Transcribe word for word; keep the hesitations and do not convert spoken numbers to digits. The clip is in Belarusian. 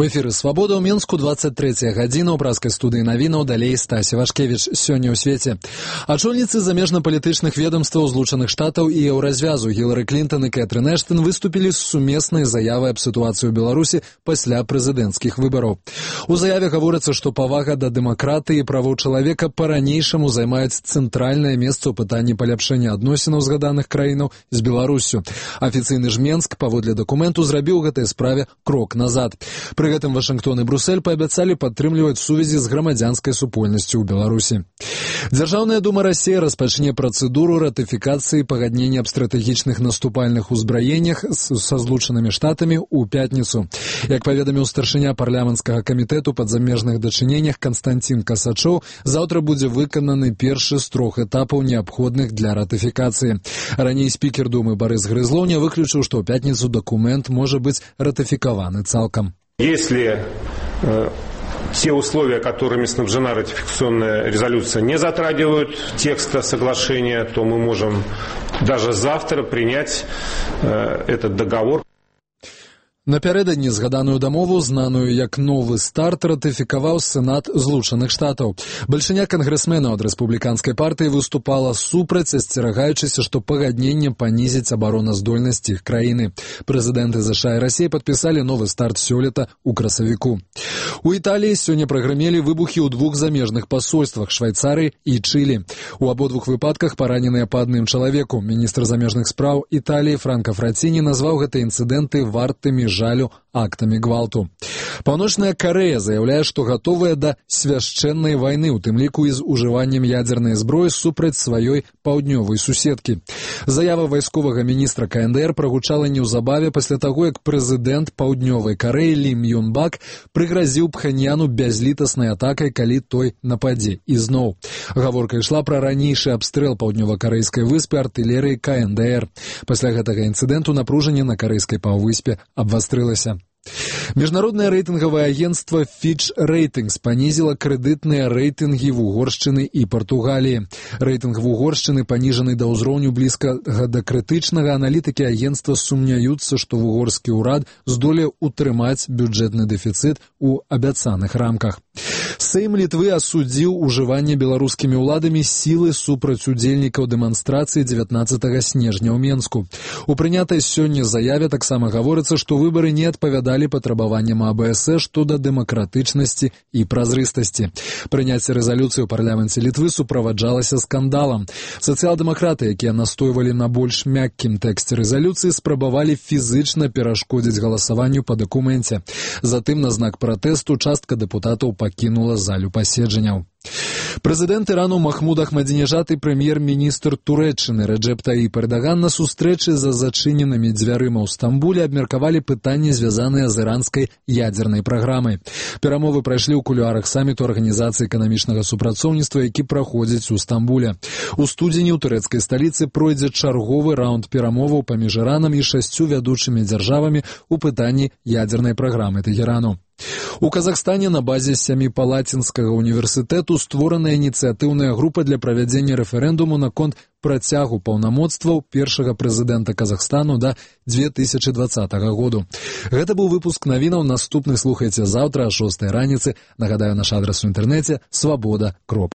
У эфіры «Свабода» ў Мінску, двадцать третья гадзіна, ў праскай студыі навінаў, далей Стася Вашкевіч. Сёння ў свеце. Ачольніцы замежна-палітычных ведомстваў Злучаных Штатаў і еўразвязу Гілары Клінтон і Кэтрын Эштон выступілі з сумеснай заявай аб сітуацыі ў Беларусі пасля прэзідэнцкіх выбараў. У заяве гаворыцца, што павага да дэмакратыі і правоў чалавека па-ранейшаму займаюць цэнтральнае месца ў пытанні паляпшэння адносінаў згаданых краінаў з Беларуссю. Афіцыйны ж Менск, паводле дакументу, зрабіў гэтай справе крок назад. Пры гэтым Вашынгтон і Брюссель паабяцалі падтрымліваць сувязі з грамадзянскай супольнасцю ў Беларусі. Дзяржаўная дума Расіі распачне працэдуру ратыфікацыі пагаднення аб стратэгічных наступальных узбраеннях са Злучанымі Штатамі ў пятніцу. Як паведаміў старшыня парламенцкага камітэту па замежных дачыненнях Канстантин Касачоў, заўтра будзе выкананы першы з трох этапаў, неабходных для ратыфікацыі. Раней спікер думы Барыс Грызлоўня выключыў, што ў пятніцу дакумент можа быць ратыфікаваны цалкам. Если э, те условия, которыми снабжена ратификационная резолюция, не затрагивают текста соглашения, то мы можем даже завтра принять э, этот договор. Напярэдадні згаданую дамову, знаную як «Новы старт», ратыфікаваў Сенат Злучаных Штатаў. Бальшыня кангрэсменаў ад рэспубліканскай партыі выступала супраць, асцерагаючыся, што пагадненне панізіць абароназдольнасць іх краіны. Прэзідэнты ЗША і Расіі падпісалі новы старт сёлета ў красавіку. У Італіі сёння прагрымелі выбухі ў двух замежных пасольствах – Швайцарыі і Чылі. У абодвух выпадках параненыя па адным чалавеку. Міністр замежных спраў Італіі Франка Фраціні назваў гэтыя інцыдэнты вартымі жалю актамі гвалту. Паўночная Карэя заяўляе, што гатовая да свяшчэннай вайны, у тым ліку і з ужываннем ядзернай зброі супраць сваёй паўднёвай суседкі. Заява вайсковага міністра КНДР прагучала неўзабаве пасля таго, як прэзідэнт паўднёвай Карэі Лі Мьён Бак прыгразіў Пхэньяну бязлітаснай атакай, калі той нападзе. І зноў. Гаворка ішла пра ранейшы абстрэл паўднёва-карэйскай выспы артылерыі КНДР. Пасля гэтага інцыдэнту напружанне на карэйскай паўвыспе абвастрылася. Міжнароднае рэйтынгавае агенцтва Fitch Ratings панізіла крэдытныя рэйтынгі Вугоршчыны і Партугаліі. Рэйтынг Вугоршчыны паніжаны да ўзроўню блізкага да крытычнага. Аналітыкі агенцтва сумняюцца, што вугорскі ўрад здолее утрымаць бюджэтны дэфіцыт у абяцаных рамках. Сейм Літвы асудзіў ужыванне беларускімі ўладамі сілы супраць удзельнікаў дэманстрацыі дзевятнаццатага снежня ў Менску. У прынятай сёння заяве таксама гаворыцца, што выбары не адпавядалі патрабаванням АБС што да дэмакратычнасці і празрыстасці. Прыняцце рэзалюцыі ў парламенце Літвы суправаджалася скандалам. Сацыял-дэмакраты, якія настойвалі на больш мяккім тэксце рэзалюцыі, спрабавалі фізычна перашкодзіць галасаванню па дакуменце. Затым на знак пратэсту частка дэпутатаў пакінула залю паседжанняў. Прэзідэнт Ірану Махмуд Ахмадзінежад і прэм'ер-міністр Турэччыны Рэджэп Таіп Эрдаган на сустрэчы за зачыненымі дзвярыма ў Стамбуле абмеркавалі пытанні, звязаныя з іранскай ядзернай праграмай. Перамовы прайшлі ў кулуарах саміту Арганізацыі эканамічнага супрацоўніцтва, які праходзіць у Стамбуле. У студзені ў турэцкай сталіцы пройдзе чарговы раунд перамоваў паміж Іранам і шасцю вядучымі дзяржавамі ў пытанні ядзернай праграмы Тэхерану. У Казахстане на базе Сяміпалацінскага універсітэту створана ініцыятыўная група для правядзення рэферэндуму наконт працягу паўнамоцтваў першага прэзідэнта Казахстану да дзве тысячы дваццатага году. Гэта быў выпуск навінаў. Наступны слухайце заўтра о шостай раніцы. Нагадаю, наш адрас у інтэрнэце свабода.